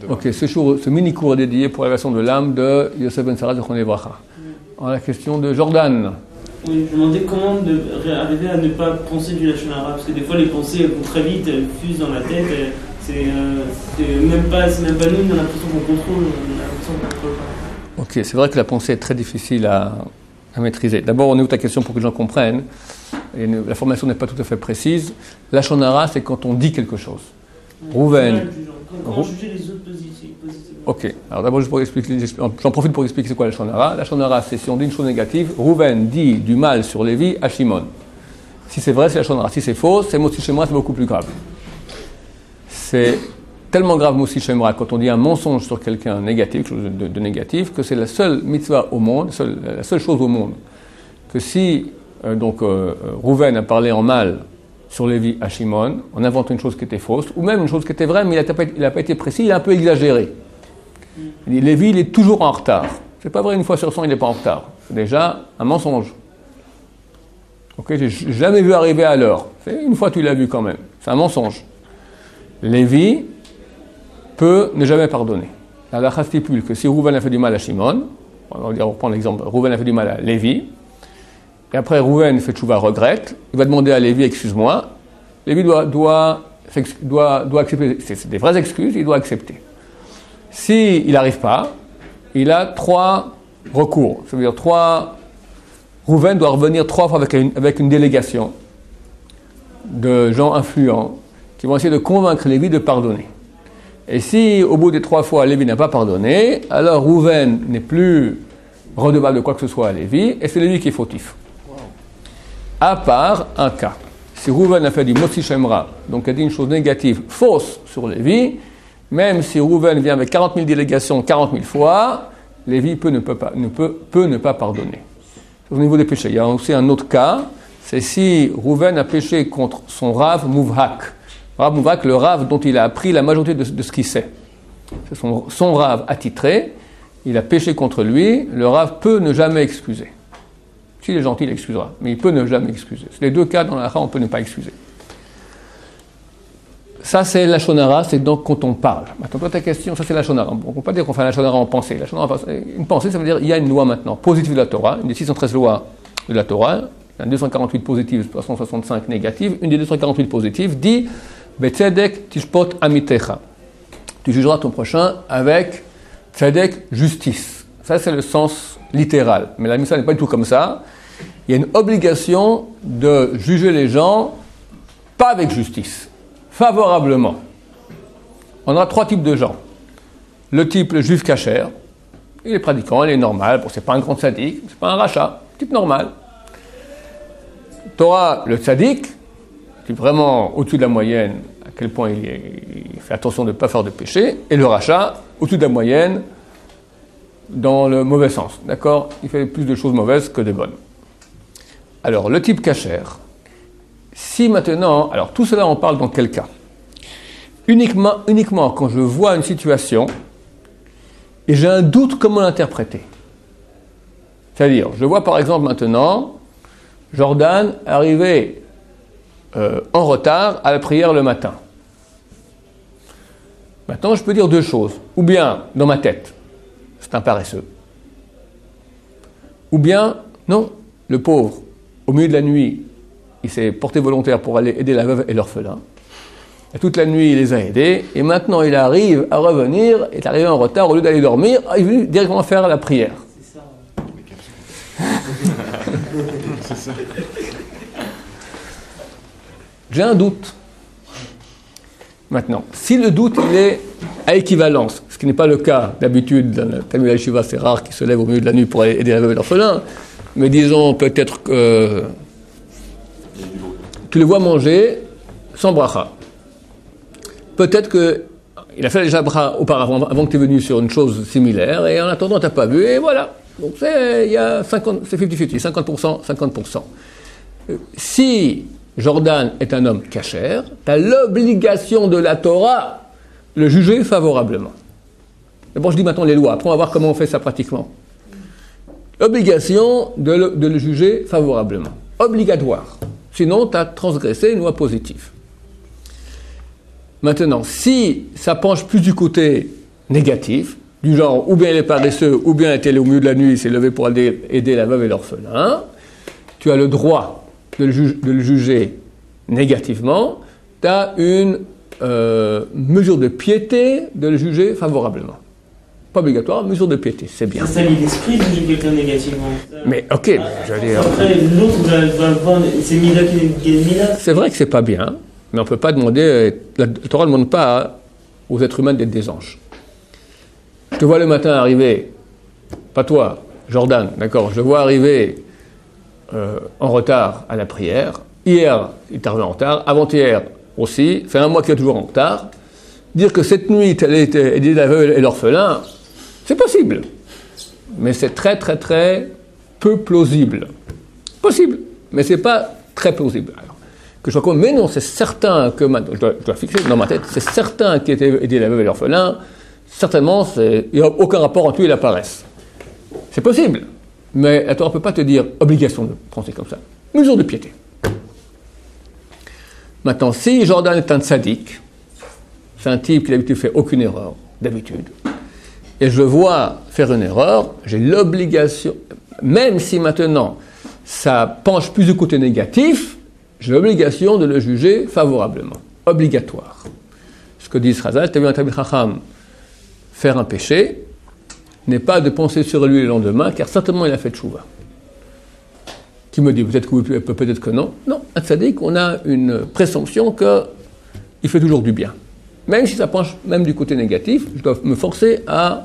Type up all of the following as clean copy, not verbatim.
Ok, ce mini-cours est dédié pour la version de l'âme de Yosef Ben Sarah de Chon Livracha. En la question de Jordan. Oui, je me demandais comment arriver à ne pas penser du Lachon Hara, parce que des fois les pensées vont très vite, elles fusent dans la tête, c'est même pas nous, on a l'impression qu'on contrôle, pas. Ok, c'est vrai que la pensée est très difficile à maîtriser. D'abord, on ouvre ta question pour que les gens comprennent. Et la formation n'est pas tout à fait précise. Lachon Hara, c'est quand on dit quelque chose. Rouven. Quand juger les autres positivement. Ok, alors d'abord, j'en profite pour expliquer c'est quoi la Lachon Hara. La Lachon Hara, c'est si on dit une chose négative, Rouven dit du mal sur Lévi à Shimon. Si c'est vrai, c'est la Lachon Hara. Si c'est faux, c'est Motzi Shemra, c'est beaucoup plus grave. C'est tellement grave Motzi Shemra quand on dit un mensonge sur quelqu'un négatif, quelque chose de négatif, que c'est la seule mitzvah au monde, la seule chose au monde, que si Rouven a parlé en mal sur Lévi à Shimon, on invente une chose qui était fausse, ou même une chose qui était vraie, mais il n'a pas été précis, il a un peu exagéré. Il dit, Lévi, il est toujours en retard. C'est pas vrai, une fois sur 100, il n'est pas en retard. C'est déjà un mensonge. Ok, j'ai jamais vu arriver à l'heure. Une fois, tu l'as vu quand même. C'est un mensonge. Lévi peut ne jamais pardonner. La halakha stipule que si Rouven a fait du mal à Shimon, on reprend l'exemple, Rouven a fait du mal à Lévi, et après Rouven fait tchouva, regrette, il va demander à Lévi, excuse-moi, Lévi doit accepter, c'est des vraies excuses, il doit accepter. S'il n'arrive pas, il a 3 recours. Ça veut dire Rouven doit revenir 3 fois avec une délégation de gens influents qui vont essayer de convaincre Lévi de pardonner. Et si, au bout des 3 fois, Lévi n'a pas pardonné, alors Rouven n'est plus redevable de quoi que ce soit à Lévi, et c'est Lévi qui est fautif. À part un cas. Si Rouven a fait du Motzi Shemra, donc a dit une chose négative, fausse sur Lévi, même si Rouven vient avec 40 000 délégations 40 000 fois, Lévi peut ne pas pardonner. Au niveau des péchés, il y a aussi un autre cas, c'est si Rouven a péché contre son Rav Mouvhak. Rav Mouvhak, le Rav dont il a appris la majorité de ce qu'il sait. C'est son Rav attitré, il a péché contre lui, le Rav peut ne jamais excuser. S'il est gentil, il excusera, mais il peut ne jamais excuser. C'est les 2 cas dans la halakha, on peut ne pas excuser. Ça, c'est la Lachon Hara, c'est donc quand on parle. Maintenant, toi, ta question, ça, c'est la Lachon Hara. On ne peut pas dire qu'on fait la Lachon Hara en pensée. Une pensée, ça veut dire qu'il y a une loi maintenant, positive de la Torah, une des 613 lois de la Torah, il y a 248 positives, 365 négatives. Une des 248 positives dit « Betzedek tishpot amitecha ». Tu jugeras ton prochain avec tzedek, justice. Ça, c'est le sens littéral. Mais la Mishnah n'est pas du tout comme ça. Il y a une obligation de juger les gens, pas avec justice, favorablement. On a 3 types de gens. Le type, le juif kasher, il est pratiquant, il est normal, bon, c'est pas un grand tzaddik, c'est pas un rachat, type normal. Torah, le tzaddik, qui est vraiment au-dessus de la moyenne, à quel point il fait attention de ne pas faire de péché, et le rachat, au-dessus de la moyenne, dans le mauvais sens, d'accord? Il fait plus de choses mauvaises que de bonnes. Alors, le type kasher, si maintenant, alors tout cela on parle dans quel cas? Uniquement quand je vois une situation et j'ai un doute comment l'interpréter. C'est-à-dire, je vois par exemple maintenant Jordan arriver en retard à la prière le matin. Maintenant, je peux dire 2 choses. Ou bien, dans ma tête, c'est un paresseux. Ou bien, non, le pauvre, au milieu de la nuit, il s'est porté volontaire pour aller aider la veuve et l'orphelin. Et toute la nuit, il les a aidés. Et maintenant, il arrive à revenir, il est arrivé en retard, au lieu d'aller dormir, il est venu directement faire la prière. C'est ça. C'est ça. J'ai un doute. Maintenant, si le doute, il est à équivalence, ce qui n'est pas le cas d'habitude, dans le Talmud Yeshiva, c'est rare qu'il se lève au milieu de la nuit pour aller aider la veuve et l'orphelin, mais disons peut-être que tu le vois manger sans bracha. Peut-être qu'il a fait déjà bracha auparavant, avant que tu es venu sur une chose similaire, et en attendant, tu n'as pas vu, et voilà. Donc c'est 50-50, 50%. Si Jordan est un homme kasher, tu as l'obligation de la Torah de le juger favorablement. D'abord, je dis maintenant les lois, après on va voir comment on fait ça pratiquement. Obligation de le juger favorablement. Obligatoire. Sinon, tu as transgressé une loi positive. Maintenant, si ça penche plus du côté négatifs, du genre ou bien il est paresseux, ou bien il était au milieu de la nuit, il s'est levé pour aller aider la veuve et l'orphelin, tu as le droit de le juger négativement, tu as une mesure de piété de le juger favorablement. Pas obligatoire, mesure de piété, c'est bien. Ça salit l'esprit de juger quelqu'un négativement. Mais ok, je veux dire... Après, l'autre va voir, c'est Mila qui est Mila. C'est vrai que c'est pas bien, mais on ne peut pas demander... La Torah ne demande pas aux êtres humains d'être des anges. Je te vois le matin arriver, pas toi, Jordan, d'accord, je te vois arriver en retard à la prière. Hier, il est arrivé en retard, avant-hier aussi, fait un mois qu'il est toujours en retard. Dire que cette nuit, elle était aidée la veuve et l'orphelin, c'est possible. Mais c'est très, très, très peu plausible. Possible, mais c'est pas très plausible. Alors, que je raconte, mais non, c'est certain que, je dois fixer dans ma tête, c'est certain qu'il était aidé la veuve et l'orphelin, certainement, il n'y a aucun rapport entre lui et la paresse. C'est possible, mais la Torah ne peut pas te dire obligation de penser comme ça. Mesure de piété. Maintenant, si Jordan est un tzaddik, c'est un type qui d'habitude fait aucune erreur, d'habitude, et je le vois faire une erreur, j'ai l'obligation, même si maintenant ça penche plus du côté négatif, j'ai l'obligation de le juger favorablement. Obligatoire. Ce que dit Chazal, tu as vu un Talmid Chacham faire un péché, n'est pas de penser sur lui le lendemain, car certainement il a fait tchouva. Qui me dit peut-être que oui, peut-être que non. Non, un tzaddik, on a une présomption qu'il fait toujours du bien. Même si ça penche même du côté négatif, je dois me forcer à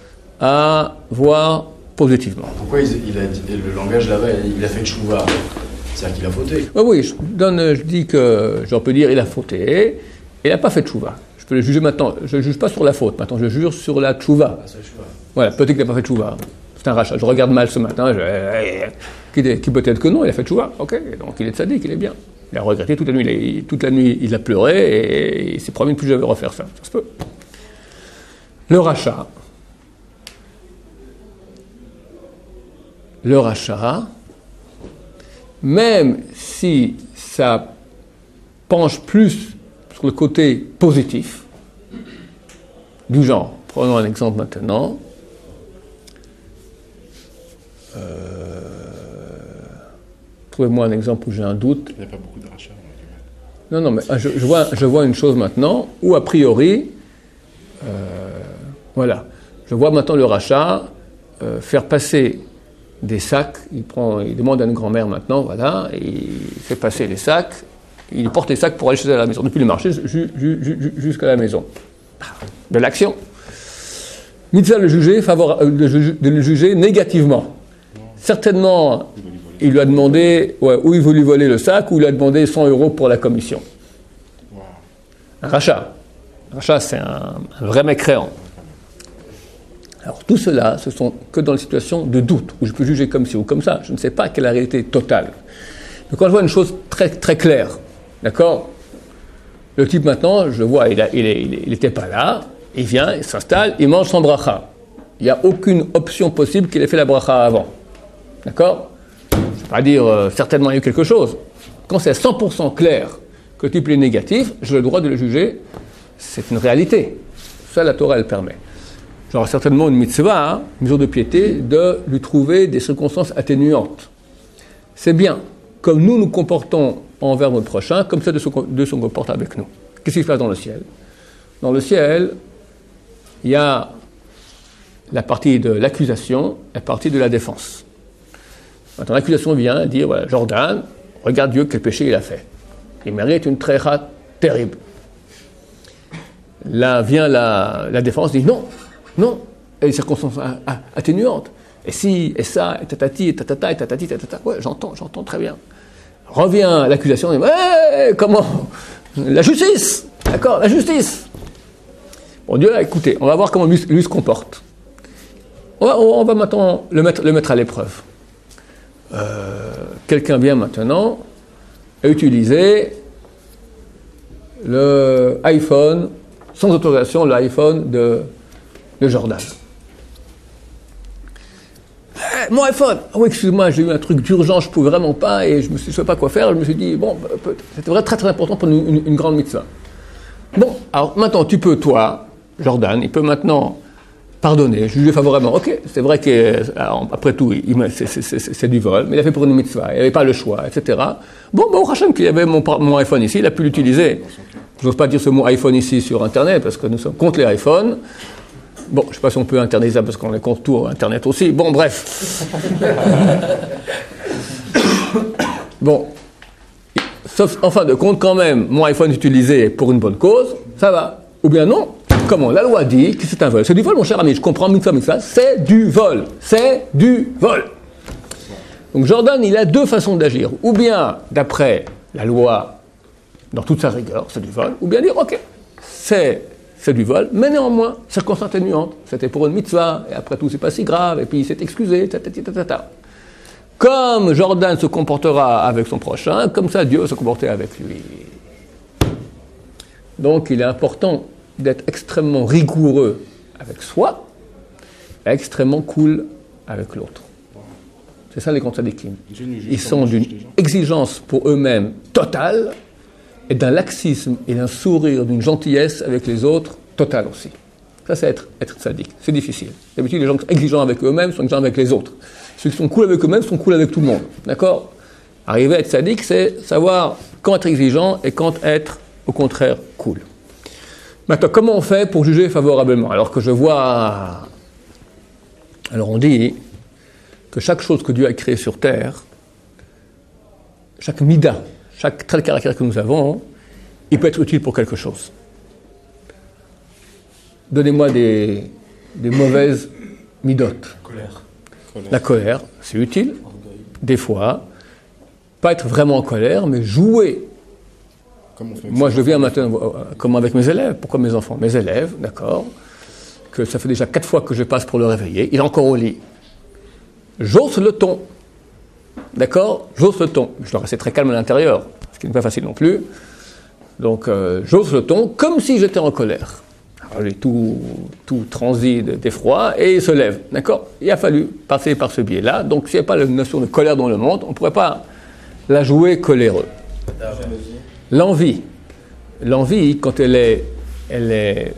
voir positivement. Pourquoi il a dit, le langage là-bas, il a fait tchouva? C'est-à-dire qu'il a fauté. Oui, je dis que j'en peux dire il a fauté, et il n'a pas fait tchouva. Je peux le juger maintenant, je ne juge pas sur la faute, maintenant je juge sur la tchouva. Voilà, peut-être qu'il n'a pas fait tchouva. C'est un rachat. Je regarde mal ce matin, qui peut-être que non, il a fait tchouva. Ok, donc il est tzaddik, il est bien. Il a regretté toute la nuit, il a pleuré et il s'est promis de plus jamais refaire ça. Ça se peut. Le rachat, même si ça penche plus sur le côté positif, du genre, prenons un exemple maintenant, trouvez-moi un exemple où j'ai un doute. Il n'y a pas beaucoup de rachats. Non, mais je vois une chose maintenant où, a priori, voilà, je vois maintenant le rachat faire passer des sacs. Il demande à une grand-mère maintenant, voilà, et il fait passer les sacs. Il porte les sacs pour aller chez la maison, depuis le marché jusqu'à la maison. De l'action. Mitzvah de le juger négativement. Certainement, il lui a demandé, ou il veut lui voler le sac, ou il lui a demandé 100 € pour la commission. Un rachat. Un rachat, c'est un vrai mécréant. Alors, tout cela, ce sont que dans les situations de doute, où je peux juger comme ci ou comme ça. Je ne sais pas quelle est la réalité totale. Donc, quand je vois une chose très, très claire, d'accord? Le type, maintenant, je vois, il n'était pas là, il vient, il s'installe, il mange son bracha. Il n'y a aucune option possible qu'il ait fait la bracha avant. D'accord? Je ne vais pas dire certainement il y a eu quelque chose. Quand c'est 100% clair que le type est négatif, j'ai le droit de le juger. C'est une réalité. Ça, la Torah, elle permet. J'aurai certainement une mitzvah, une mesure de piété, de lui trouver des circonstances atténuantes. C'est bien. Comme nous nous comportons envers notre prochain, comme ça de se comporte avec nous. Qu'est-ce qui se passe dans le ciel? Dans le ciel, il y a la partie de l'accusation, la partie de la défense. Maintenant, l'accusation vient dire, voilà, Jordan, regarde Dieu, quel péché il a fait. Il mérite une trécha terrible. Là vient la défense, dit non, il y a des circonstances atténuantes. Et si, et ça, et tatati, et tatata, et tatati, tatata. Ouais, j'entends très bien. Revient l'accusation, dit, comment? La justice, d'accord, la justice. Bon, Dieu, là, écoutez, on va voir comment lui se comporte. On va maintenant le mettre à l'épreuve. Quelqu'un vient maintenant utiliser le iPhone, sans autorisation, l'iPhone de Jordan. Mon iPhone! Ah oui, excuse-moi, j'ai eu un truc d'urgence, je ne pouvais vraiment pas, et je ne savais pas quoi faire, je me suis dit, bon, c'était vraiment très très important pour une grande mitzvah. Bon, alors maintenant, tu peux, toi, Jordan, il peut maintenant pardonner, juger favorablement. Ok, c'est vrai qu'après tout, c'est du vol, mais il a fait pour une mitzvah, il n'avait pas le choix, etc. Bon, au Hachem, qu'il y avait mon iPhone ici, il a pu l'utiliser. Je n'ose pas dire ce mot iPhone ici sur Internet, parce que nous sommes contre les iPhones. Bon, je ne sais pas si on peut internaliser ça, parce qu'on est contre tout Internet aussi. Bon, bref. Bon. Sauf, en fin de compte, quand même, mon iPhone utilisé pour une bonne cause, ça va. Ou bien non. Comment? La loi dit que c'est un vol. C'est du vol, mon cher ami. Je comprends, mais ça, c'est du vol. C'est du vol. Donc Jordan, il a deux façons d'agir. Ou bien, d'après la loi, dans toute sa rigueur, c'est du vol. Ou bien dire, ok, c'est du vol, mais néanmoins, circonstance atténuante. C'était pour une mitzvah, et après tout, c'est pas si grave, et puis il s'est excusé, Comme Jordan se comportera avec son prochain, comme ça Dieu va se comporter avec lui. Donc il est important d'être extrêmement rigoureux avec soi, et extrêmement cool avec l'autre. C'est ça les tzadikim. Ils sont d'une exigence pour eux-mêmes totale, et d'un laxisme et d'un sourire, d'une gentillesse avec les autres totale aussi. Ça c'est être tzadik. C'est difficile. D'habitude les gens qui sont exigeants avec eux-mêmes sont exigeants avec les autres. Ceux qui sont cool avec eux-mêmes sont cool avec tout le monde. D'accord? Arriver à être sadique, c'est savoir quand être exigeant et quand être, au contraire, cool. Maintenant, comment on fait pour juger favorablement? Alors que je vois... Alors on dit que chaque chose que Dieu a créée sur terre, chaque mida, chaque trait de caractère que nous avons, il peut être utile pour quelque chose. Donnez-moi des mauvaises midotes. La colère, c'est utile. Des fois, pas être vraiment en colère, mais jouer. Moi, je viens maintenant, comment avec mes élèves? Pourquoi mes enfants? Mes élèves, d'accord, que ça fait déjà 4 fois que je passe pour le réveiller, il est encore au lit. J'ose le ton. D'accord? J'ose le ton. Je dois rester très calme à l'intérieur, ce qui n'est pas facile non plus. Donc, j'ose le ton comme si j'étais en colère. Alors, il est tout transi d'effroi et il se lève. D'accord? Il a fallu passer par ce biais-là. Donc, s'il n'y a pas la notion de colère dans le monde, on ne pourrait pas la jouer coléreux. L'envie, quand elle est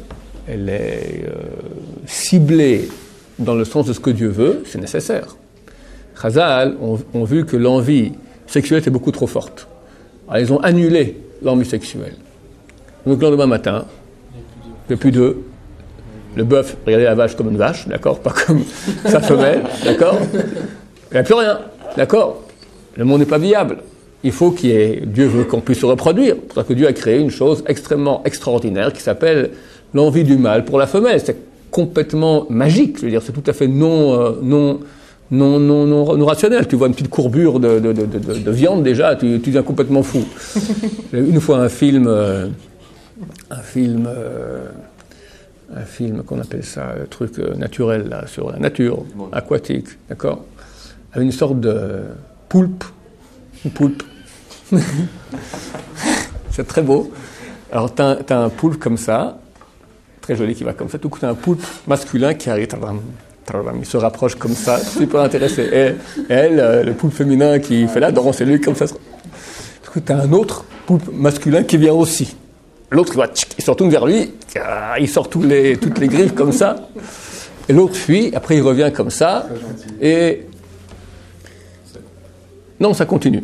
ciblée dans le sens de ce que Dieu veut, c'est nécessaire. Chazal ont vu que l'envie sexuelle était beaucoup trop forte. Alors, ils ont annulé l'envie sexuelle. Donc, le lendemain matin, il n'y a plus d'œufs. Le bœuf, regardez la vache comme une vache, d'accord? Pas comme sa femelle, d'accord? Il n'y a plus rien, d'accord? Le monde n'est pas viable. Il faut qu'il y ait... Dieu veut qu'on puisse se reproduire. C'est pour ça que Dieu a créé une chose extrêmement extraordinaire qui s'appelle l'envie du mâle pour la femelle. C'est complètement magique. Je veux dire, c'est tout à fait non rationnel. Tu vois une petite courbure de viande déjà, tu deviens complètement fou. J'ai vu une fois un film, qu'on appelle ça, truc naturel, là, sur la nature, aquatique, d'accord? Avec une sorte de poulpe. Une poulpe. C'est très beau. Alors, t'as un poulpe comme ça, très joli, qui va comme ça. Tout coup, t'as un poulpe masculin qui arrive, il se rapproche comme ça, super intéressé. Et elle, le poulpe féminin qui fait la danse, et lui comme ça. Du coup, t'as un autre poulpe masculin qui vient aussi. L'autre, il se retourne vers lui, il sort toutes les griffes comme ça, et l'autre fuit, après il revient comme ça, et... Non, ça continue.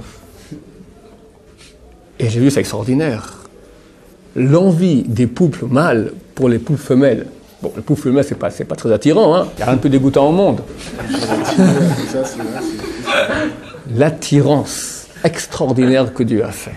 Et j'ai vu, c'est extraordinaire. L'envie des poulpes mâles pour les poulpes femelles. Bon, le poulpe femelle, c'est pas très attirant, hein. Il n'y a rien de plus dégoûtant au monde. L'attirance extraordinaire que Dieu a fait.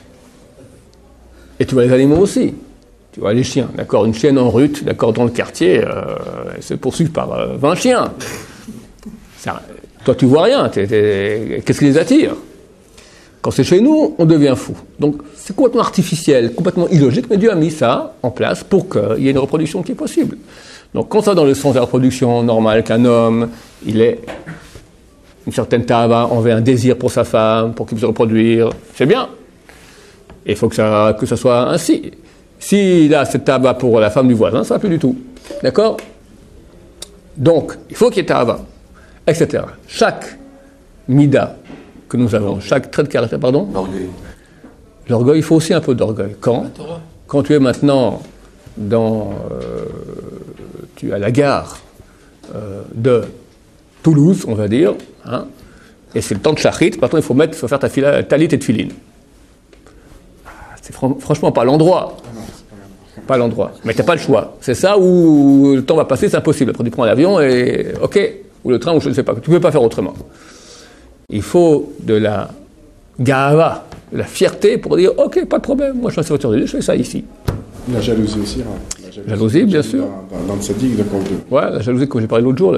Et tu vois les animaux aussi. Tu vois les chiens, d'accord? Une chienne en rut, d'accord, dans le quartier, elle se poursuit par 20 chiens. Toi, tu vois rien. Qu'est-ce qui les attire? Quand c'est chez nous, on devient fou. Donc, c'est complètement artificiel, complètement illogique, mais Dieu a mis ça en place pour qu'il y ait une reproduction qui est possible. Donc, quand ça va dans le sens de la reproduction normale, qu'un homme, il ait une certaine tava, envers un désir pour sa femme, pour qu'il puisse se reproduire, c'est bien. Et il faut que ça soit ainsi. S'il a cette tava pour la femme du voisin, ça ne va plus du tout. D'accord? Donc, il faut qu'il y ait tava, etc. Chaque mida que nous avons, chaque trait de caractère, pardon? L'orgueil. L'orgueil, il faut aussi un peu d'orgueil. Quand tu es maintenant dans tu es à la gare de Toulouse, on va dire, hein, et c'est le temps de Shachrit, maintenant il faut faire ta talit et tefilin. C'est franchement pas l'endroit. Pas l'endroit. Mais tu n'as pas le choix. C'est ça où le temps va passer, c'est impossible. Après, tu prends l'avion et OK, ou le train, ou je ne sais pas. Tu ne peux pas faire autrement. Il faut de la gava, de la fierté pour dire OK, pas de problème, moi je suis un serviteur de Dieu, je fais ça ici. La jalousie aussi. Hein. La jalousie, bien sûr. Dans le tzaddik, d'accord. Ouais, la jalousie, comme j'ai parlé l'autre jour,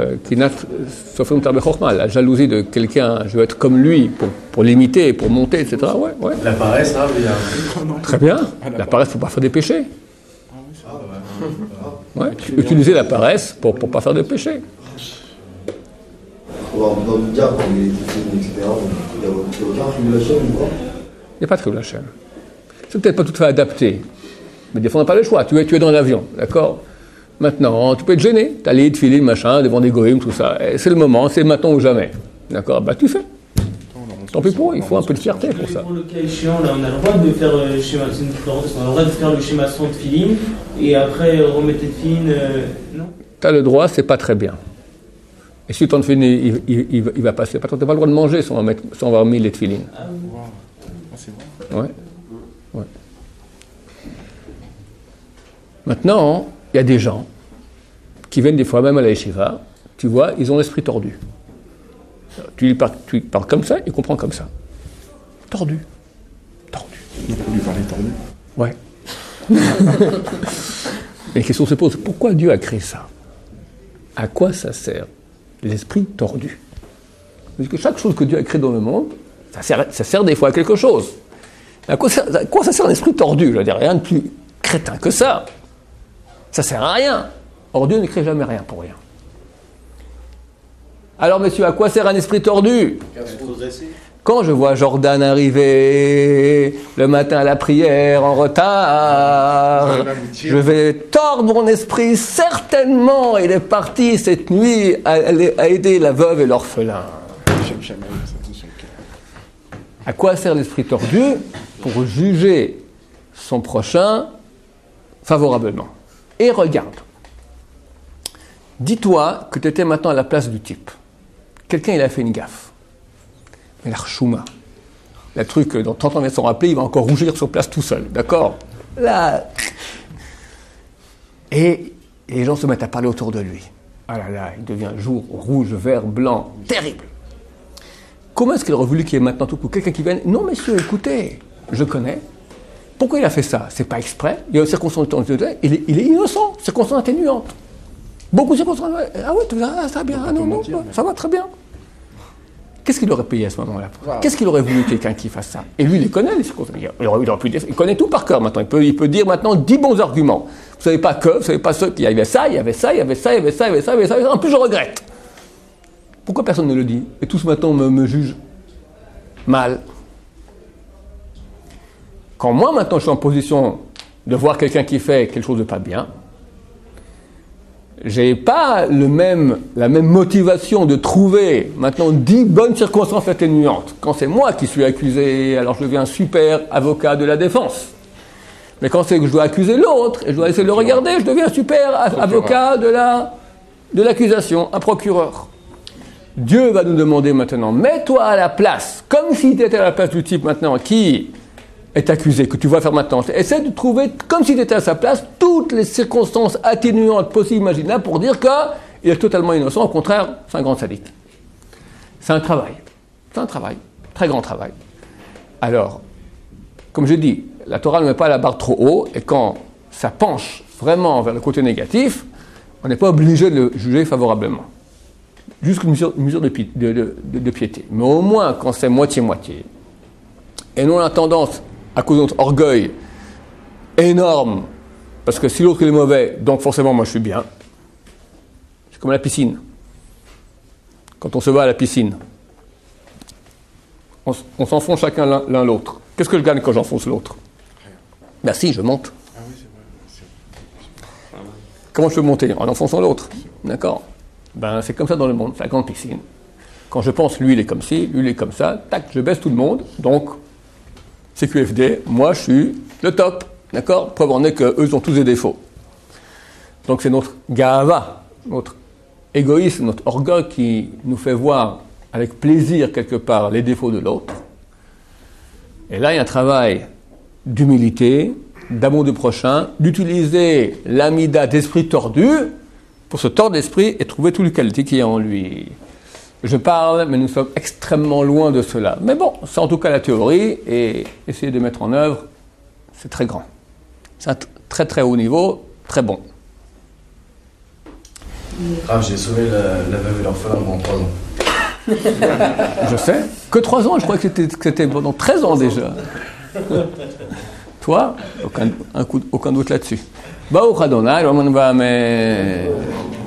la jalousie de quelqu'un, je veux être comme lui pour l'imiter, pour monter, etc. Ouais. La paresse, hein, très bien. La paresse pour ne pas faire des péchés. Ouais. Utiliser la paresse pour ne pas faire de péché. Dans le cas, quand il est etc., il n'y a aucun tribulation ou quoi? Il n'y a pas de tribulation. C'est peut-être pas tout à fait adapté. Mais des fois, on n'a pas le choix. Tu es dans l'avion, d'accord? Maintenant, tu peux être gêné. Tu as les filets, machin, devant des goïms, tout ça. Et c'est le moment, c'est maintenant ou jamais. D'accord? Bah, tu fais. Tant pis pour eux, il faut un peu de fierté pour ça. Pour le cas échéant, là, on a le droit de faire le schéma, c'est une différence, on a le droit de faire le schéma sans tefilin, et après remettre les tefilin, non? Tu as le droit, c'est pas très bien. Et si le temps de tefilin, il va passer. Tu n'as pas le droit de manger sans avoir mis les tefilin. Ah oui. Wow. C'est vrai. Ouais. Maintenant, il y a des gens qui viennent des fois même à la yeshiva, tu vois, ils ont l'esprit tordu. Tu parles comme ça, il comprend comme ça. Tordu. Il faut lui parler tordu. Ouais. Et la question se pose, pourquoi Dieu a créé ça? À quoi ça sert? L'esprit tordu. Parce que chaque chose que Dieu a créée dans le monde, ça sert des fois à quelque chose. À quoi ça sert un esprit tordu? Je veux dire, rien de plus crétin que ça. Ça sert à rien. Or, Dieu ne crée jamais rien pour rien. Alors, messieurs, à quoi sert un esprit tordu? Quand je vois Jordan arriver le matin à la prière en retard, je vais tordre mon esprit, certainement. Il est parti cette nuit à aider la veuve et l'orphelin. À quoi sert l'esprit tordu? Pour juger son prochain favorablement. Et regarde. Dis-toi que tu étais maintenant à la place du type. Quelqu'un, il a fait une gaffe. Mais la chouma, le truc, dans 30 ans, il va s'en rappeler, il va encore rougir sur place tout seul. D'accord? Là. Et les gens se mettent à parler autour de lui. Ah là là, il devient jour, rouge, vert, blanc. Terrible. Comment est-ce qu'il aurait voulu qu'il y ait maintenant tout coup quelqu'un qui vienne? Non, messieurs, écoutez, je connais. Pourquoi il a fait ça? C'est pas exprès. Il y a une circonstance atténuante. Il est innocent. Circonstance atténuante. Beaucoup de circonstances. Ah ouais, ça va bien. Ah non, ça va très bien. Qu'est-ce qu'il aurait payé à ce moment-là? Qu'est-ce qu'il aurait voulu quelqu'un qui fasse ça? Et lui, il les connaît, les circonstances. Il connaît tout par cœur maintenant. Il peut dire maintenant 10 bons arguments. Vous savez pas ce qu'il y avait ça, il y avait ça. En plus, je regrette. Pourquoi personne ne le dit? Et tous maintenant me jugent mal. Quand moi, maintenant, je suis en position de voir quelqu'un qui fait quelque chose de pas bien, j'ai pas la même motivation de trouver maintenant 10 bonnes circonstances atténuantes. Quand c'est moi qui suis accusé, alors je deviens un super avocat de la défense. Mais quand c'est que je dois accuser l'autre, et je dois essayer de le regarder, je deviens un super avocat de l'accusation, un procureur. Dieu va nous demander maintenant, mets-toi à la place, comme si tu étais à la place du type maintenant qui est accusé, que tu vas faire maintenant. Essaie de trouver, comme si tu étais à sa place, toutes les circonstances atténuantes possibles, imaginables, pour dire qu'il est totalement innocent. Au contraire, c'est un grand sadique. C'est un travail. Très grand travail. Alors, comme je dis, la Torah ne met pas la barre trop haut, et quand ça penche vraiment vers le côté négatif, on n'est pas obligé de le juger favorablement. Juste une mesure de piété. Mais au moins, quand c'est moitié-moitié, et nous on a tendance, à cause de notre orgueil énorme, parce que si l'autre il est mauvais, donc forcément moi je suis bien. C'est comme la piscine. Quand on se va à la piscine, on s'enfonce chacun l'un l'autre. Qu'est-ce que je gagne quand j'enfonce l'autre? Ben si, je monte. Ah oui, c'est vrai. Comment je peux monter? En enfonçant l'autre. D'accord? Ben c'est comme ça dans le monde, c'est la grande piscine. Quand je pense, lui il est comme ci, lui il est comme ça, tac, je baisse tout le monde, donc CQFD, moi je suis le top, d'accord? Preuve en est qu'eux ont tous des défauts. Donc c'est notre gava, notre égoïsme, notre orgueil qui nous fait voir avec plaisir quelque part les défauts de l'autre. Et là, il y a un travail d'humilité, d'amour du prochain, d'utiliser l'amida d'esprit tordu pour se tordre l'esprit et trouver toutes les qualités qu'il y a en lui. Je parle, mais nous sommes extrêmement loin de cela. Mais bon, c'est en tout cas la théorie, et essayer de mettre en œuvre, c'est très grand. C'est un très très haut niveau, très bon. Ah, j'ai sauvé la veuve et l'orphelin pendant 3 ans. Je sais. Que 3 ans, je crois que c'était pendant 13 ans déjà. Toi, aucun doute là-dessus. Baruch Adonai,